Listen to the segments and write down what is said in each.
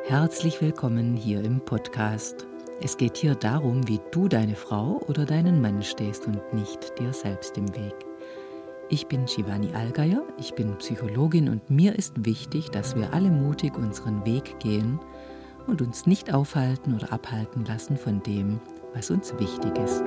Herzlich willkommen hier im Podcast. Es geht hier darum, wie du deine Frau oder deinen Mann stehst und nicht dir selbst im Weg. Ich bin Shivani Allgeier, ich bin Psychologin und mir ist wichtig, dass wir alle mutig unseren Weg gehen und uns nicht aufhalten oder abhalten lassen von dem, was uns wichtig ist.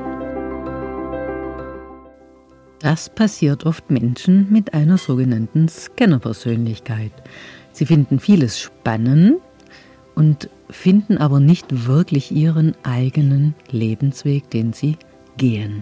Das passiert oft Menschen mit einer sogenannten Scanner-Persönlichkeit. Sie finden vieles spannend und finden aber nicht wirklich ihren eigenen Lebensweg, den sie gehen.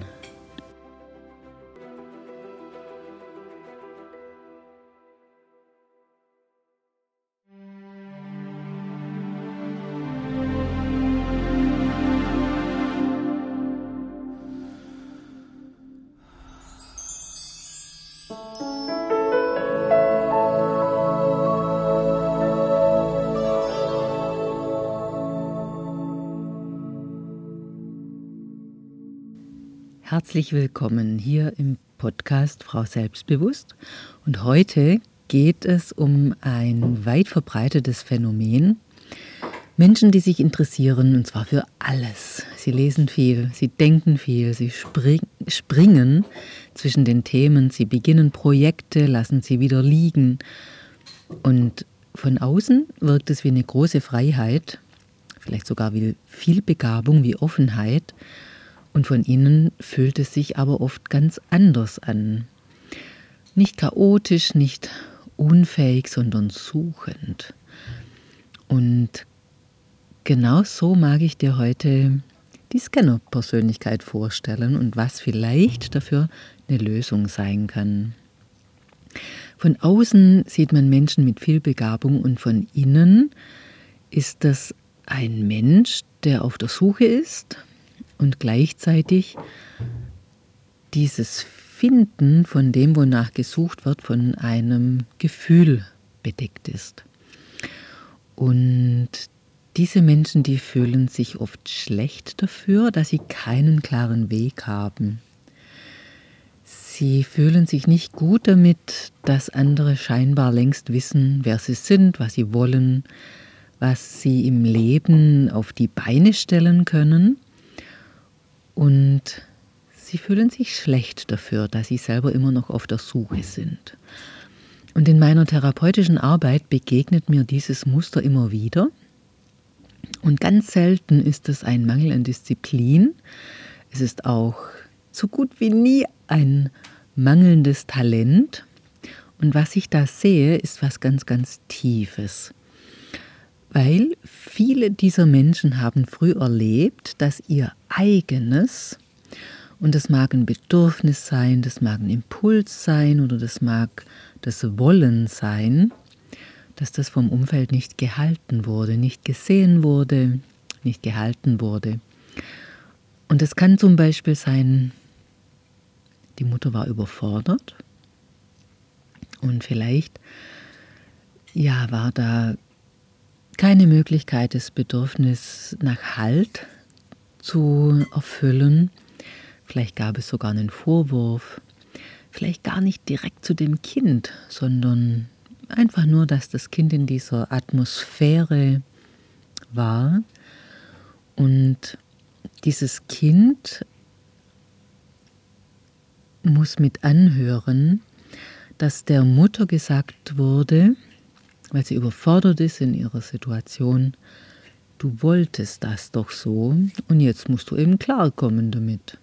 Herzlich willkommen hier im Podcast Frau Selbstbewusst und heute geht es um ein weit verbreitetes Phänomen. Menschen, die sich interessieren und zwar für alles. Sie lesen viel, sie denken viel, sie springen zwischen den Themen, sie beginnen Projekte, lassen sie wieder liegen und von außen wirkt es wie eine große Freiheit, vielleicht sogar wie viel Begabung, wie Offenheit. Und von innen fühlt es sich aber oft ganz anders an. Nicht chaotisch, nicht unfähig, sondern suchend. Und genau so mag ich dir heute die Scanner-Persönlichkeit vorstellen und was vielleicht dafür eine Lösung sein kann. Von außen sieht man Menschen mit viel Begabung und von innen ist das ein Mensch, der auf der Suche ist, und gleichzeitig dieses Finden von dem, wonach gesucht wird, von einem Gefühl bedeckt ist. Und diese Menschen, die fühlen sich oft schlecht dafür, dass sie keinen klaren Weg haben. Sie fühlen sich nicht gut damit, dass andere scheinbar längst wissen, wer sie sind, was sie wollen, was sie im Leben auf die Beine stellen können. Und sie fühlen sich schlecht dafür, dass sie selber immer noch auf der Suche sind. Und in meiner therapeutischen Arbeit begegnet mir dieses Muster immer wieder. Und ganz selten ist es ein Mangel an Disziplin. Es ist auch so gut wie nie ein mangelndes Talent. Und was ich da sehe, ist was ganz, ganz Tiefes. Weil viele dieser Menschen haben früh erlebt, dass ihr eigenes, und das mag ein Bedürfnis sein, das mag ein Impuls sein oder das mag das Wollen sein, dass das vom Umfeld nicht gehalten wurde, nicht gesehen wurde, nicht gehalten wurde. Und es kann zum Beispiel sein, die Mutter war überfordert und vielleicht war da keine Möglichkeit, das Bedürfnis nach Halt zu erfüllen. Vielleicht gab es sogar einen Vorwurf. Vielleicht gar nicht direkt zu dem Kind, sondern einfach nur, dass das Kind in dieser Atmosphäre war. Und dieses Kind muss mit anhören, dass der Mutter gesagt wurde, weil sie überfordert ist in ihrer Situation, du wolltest das doch so und jetzt musst du eben klarkommen damit.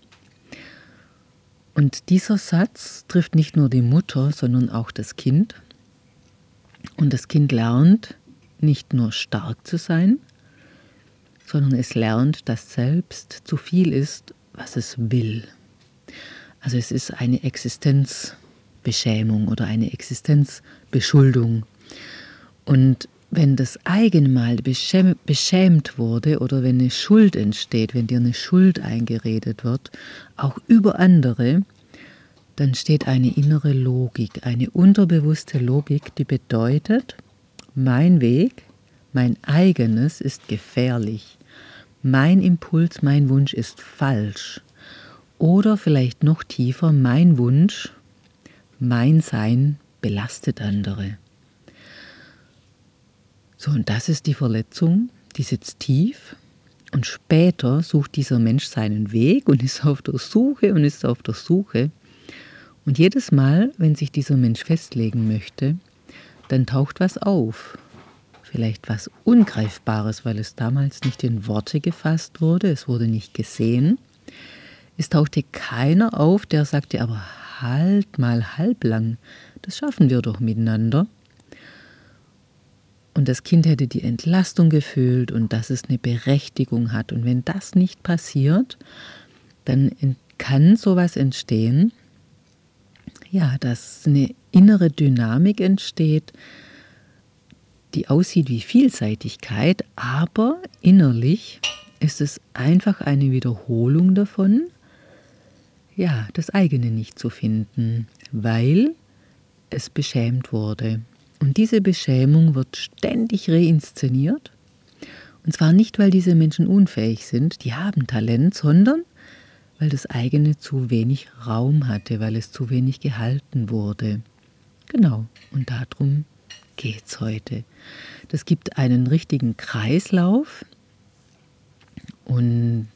Und dieser Satz trifft nicht nur die Mutter, sondern auch das Kind. Und das Kind lernt nicht nur stark zu sein, sondern es lernt, dass selbst zu viel ist, was es will. Also es ist eine Existenzbeschämung oder eine Existenzbeschuldung. Und wenn das eigene Mal beschämt wurde oder wenn eine Schuld entsteht, wenn dir eine Schuld eingeredet wird, auch über andere, dann steht eine innere Logik, eine unterbewusste Logik, die bedeutet, mein Weg, mein eigenes ist gefährlich, mein Impuls, mein Wunsch ist falsch. Oder vielleicht noch tiefer, mein Wunsch, mein Sein belastet andere. So, und das ist die Verletzung, die sitzt tief. Und später sucht dieser Mensch seinen Weg und ist auf der Suche und ist auf der Suche. Und jedes Mal, wenn sich dieser Mensch festlegen möchte, dann taucht was auf. Vielleicht was Ungreifbares, weil es damals nicht in Worte gefasst wurde, es wurde nicht gesehen. Es tauchte keiner auf, der sagte, aber halt mal halblang, das schaffen wir doch miteinander. Und das Kind hätte die Entlastung gefühlt und dass es eine Berechtigung hat. Und wenn das nicht passiert, dann kann sowas entstehen, ja, dass eine innere Dynamik entsteht, die aussieht wie Vielseitigkeit, aber innerlich ist es einfach eine Wiederholung davon, ja, das eigene nicht zu finden, weil es beschämt wurde. Und diese Beschämung wird ständig reinszeniert. Und zwar nicht, weil diese Menschen unfähig sind, die haben Talent, sondern weil das eigene zu wenig Raum hatte, weil es zu wenig gehalten wurde. Genau, und darum geht es heute. Das gibt einen richtigen Kreislauf und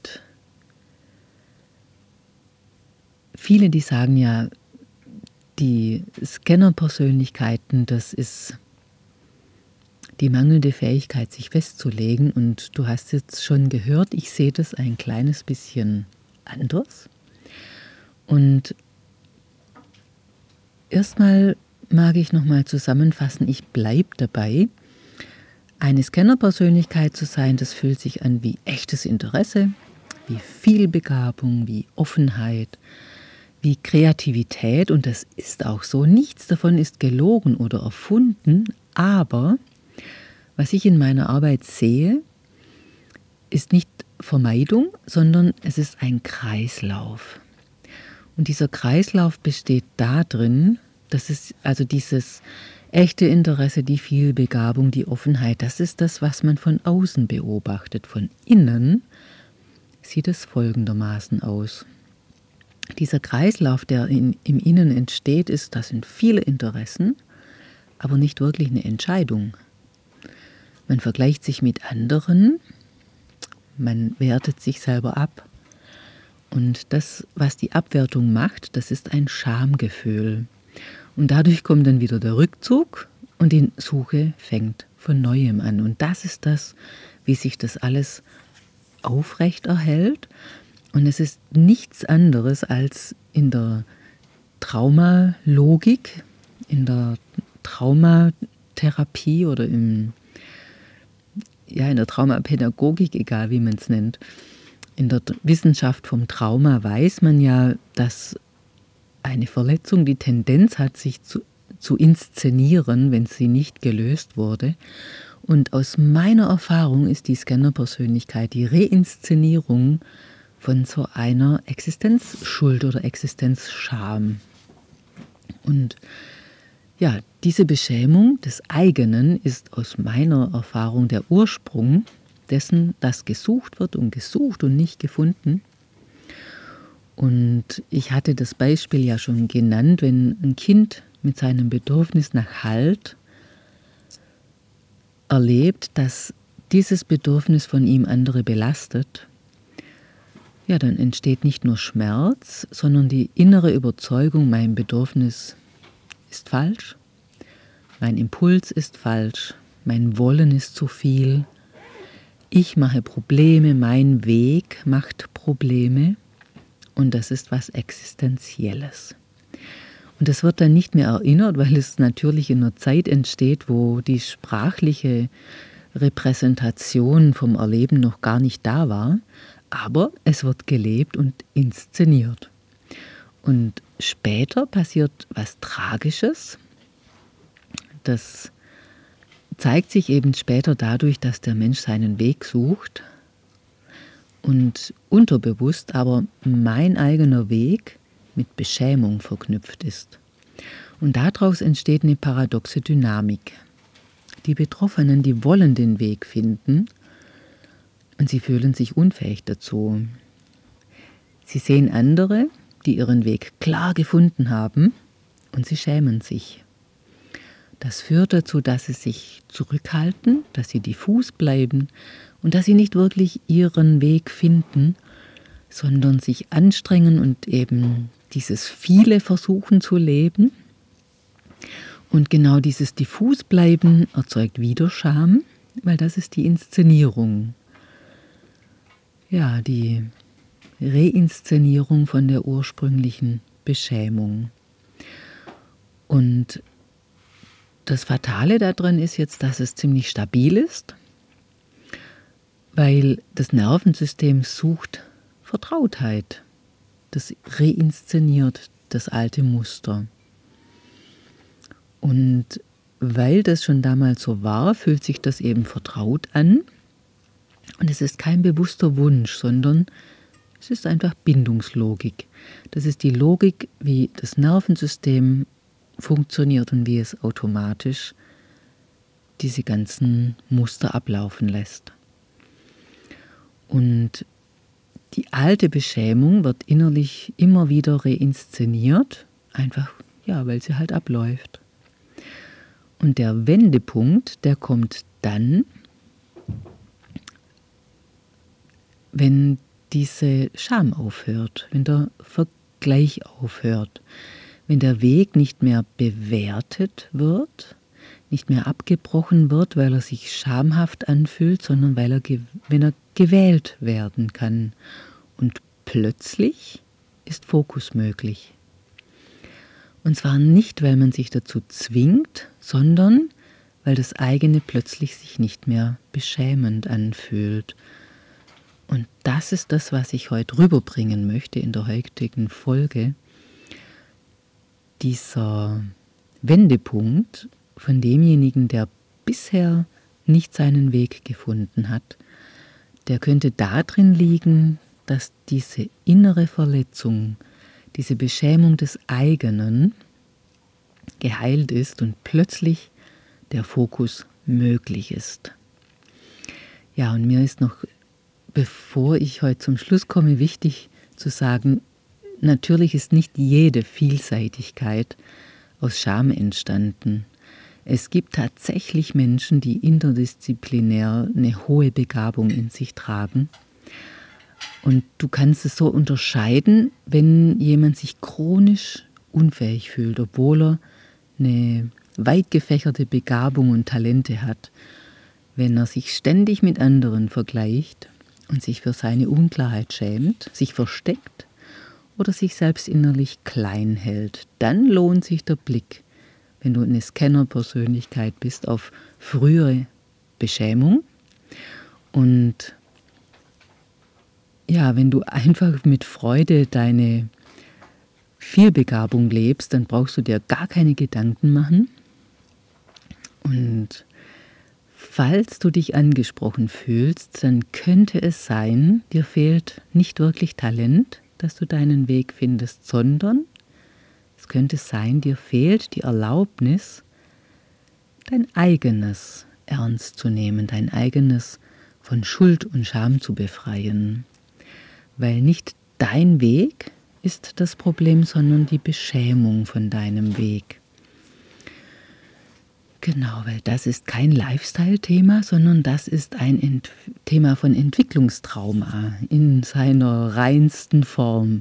viele, die sagen ja, die Scanner-Persönlichkeiten, das ist die mangelnde Fähigkeit, sich festzulegen. Und du hast jetzt schon gehört, ich sehe das ein kleines bisschen anders. Und erstmal mag ich nochmal zusammenfassen, ich bleibe dabei. Eine Scanner-Persönlichkeit zu sein, das fühlt sich an wie echtes Interesse, wie Vielbegabung, wie Offenheit, wie Kreativität, und das ist auch so. Nichts davon ist gelogen oder erfunden, aber was ich in meiner Arbeit sehe, ist nicht Vermeidung, sondern es ist ein Kreislauf. Und dieser Kreislauf besteht darin, dass es also dieses echte Interesse, die Vielbegabung, die Offenheit, das ist das, was man von außen beobachtet. Von innen sieht es folgendermaßen aus. Dieser Kreislauf, der im Innen entsteht, das sind viele Interessen, aber nicht wirklich eine Entscheidung. Man vergleicht sich mit anderen, man wertet sich selber ab. Und das, was die Abwertung macht, das ist ein Schamgefühl. Und dadurch kommt dann wieder der Rückzug und die Suche fängt von Neuem an. Und das ist das, wie sich das alles aufrecht erhält. Und es ist nichts anderes als in der Traumalogik, in der Traumatherapie oder in der Traumapädagogik, egal wie man es nennt. In der Wissenschaft vom Trauma weiß man ja, dass eine Verletzung die Tendenz hat, sich zu inszenieren, wenn sie nicht gelöst wurde. Und aus meiner Erfahrung ist die Scanner-Persönlichkeit die Reinszenierung von so einer Existenzschuld oder Existenzscham. Und ja, diese Beschämung des eigenen ist aus meiner Erfahrung der Ursprung dessen, dass gesucht wird und nicht gefunden. Und ich hatte das Beispiel ja schon genannt, wenn ein Kind mit seinem Bedürfnis nach Halt erlebt, dass dieses Bedürfnis von ihm andere belastet, ja, dann entsteht nicht nur Schmerz, sondern die innere Überzeugung, mein Bedürfnis ist falsch, mein Impuls ist falsch, mein Wollen ist zu viel, ich mache Probleme, mein Weg macht Probleme, und das ist was Existenzielles. Und das wird dann nicht mehr erinnert, weil es natürlich in einer Zeit entsteht, wo die sprachliche Repräsentation vom Erleben noch gar nicht da war, aber es wird gelebt und inszeniert. Und später passiert was Tragisches. Das zeigt sich eben später dadurch, dass der Mensch seinen Weg sucht und unterbewusst aber mein eigener Weg mit Beschämung verknüpft ist. Und daraus entsteht eine paradoxe Dynamik. Die Betroffenen, die wollen den Weg finden und sie fühlen sich unfähig dazu. Sie sehen andere, die ihren Weg klar gefunden haben, und sie schämen sich. Das führt dazu, dass sie sich zurückhalten, dass sie diffus bleiben und dass sie nicht wirklich ihren Weg finden, sondern sich anstrengen und eben dieses Viele versuchen zu leben. Und genau dieses Diffusbleiben erzeugt wieder Scham, weil das ist die Inszenierung. Ja, die Reinszenierung von der ursprünglichen Beschämung. Und das Fatale daran ist jetzt, dass es ziemlich stabil ist, weil das Nervensystem sucht Vertrautheit. Das reinszeniert das alte Muster. Und weil das schon damals so war, fühlt sich das eben vertraut an. Und es ist kein bewusster Wunsch, sondern es ist einfach Bindungslogik. Das ist die Logik, wie das Nervensystem funktioniert und wie es automatisch diese ganzen Muster ablaufen lässt. Und die alte Beschämung wird innerlich immer wieder reinszeniert, einfach, ja, weil sie halt abläuft. Und der Wendepunkt, der kommt dann, wenn diese Scham aufhört, wenn der Vergleich aufhört, wenn der Weg nicht mehr bewertet wird, nicht mehr abgebrochen wird, weil er sich schamhaft anfühlt, sondern wenn er gewählt werden kann. Und plötzlich ist Fokus möglich. Und zwar nicht, weil man sich dazu zwingt, sondern weil das eigene plötzlich sich nicht mehr beschämend anfühlt. Und das ist das, was ich heute rüberbringen möchte in der heutigen Folge. Dieser Wendepunkt von demjenigen, der bisher nicht seinen Weg gefunden hat, der könnte darin liegen, dass diese innere Verletzung, diese Beschämung des eigenen geheilt ist und plötzlich der Fokus möglich ist. Ja, und mir ist noch, bevor ich heute zum Schluss komme, wichtig zu sagen, natürlich ist nicht jede Vielseitigkeit aus Scham entstanden. Es gibt tatsächlich Menschen, die interdisziplinär eine hohe Begabung in sich tragen. Und du kannst es so unterscheiden, wenn jemand sich chronisch unfähig fühlt, obwohl er eine weit gefächerte Begabung und Talente hat. Wenn er sich ständig mit anderen vergleicht und sich für seine Unklarheit schämt, sich versteckt oder sich selbst innerlich klein hält, dann lohnt sich der Blick, wenn du eine Scanner-Persönlichkeit bist, auf frühere Beschämung. Und ja, wenn du einfach mit Freude deine Vielbegabung lebst, dann brauchst du dir gar keine Gedanken machen. Und falls du dich angesprochen fühlst, dann könnte es sein, dir fehlt nicht wirklich Talent, dass du deinen Weg findest, sondern es könnte sein, dir fehlt die Erlaubnis, dein eigenes ernst zu nehmen, dein eigenes von Schuld und Scham zu befreien. Weil nicht dein Weg ist das Problem, sondern die Beschämung von deinem Weg. Genau, weil das ist kein Lifestyle-Thema, sondern das ist ein Thema von Entwicklungstrauma in seiner reinsten Form.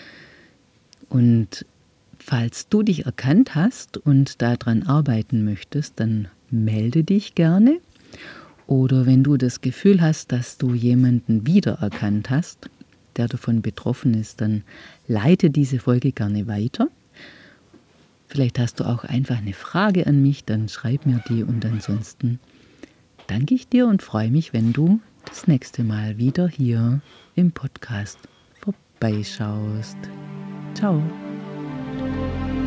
Und falls du dich erkannt hast und daran arbeiten möchtest, dann melde dich gerne. Oder wenn du das Gefühl hast, dass du jemanden wiedererkannt hast, der davon betroffen ist, dann leite diese Folge gerne weiter. Vielleicht hast du auch einfach eine Frage an mich, dann schreib mir die und ansonsten danke ich dir und freue mich, wenn du das nächste Mal wieder hier im Podcast vorbeischaust. Ciao.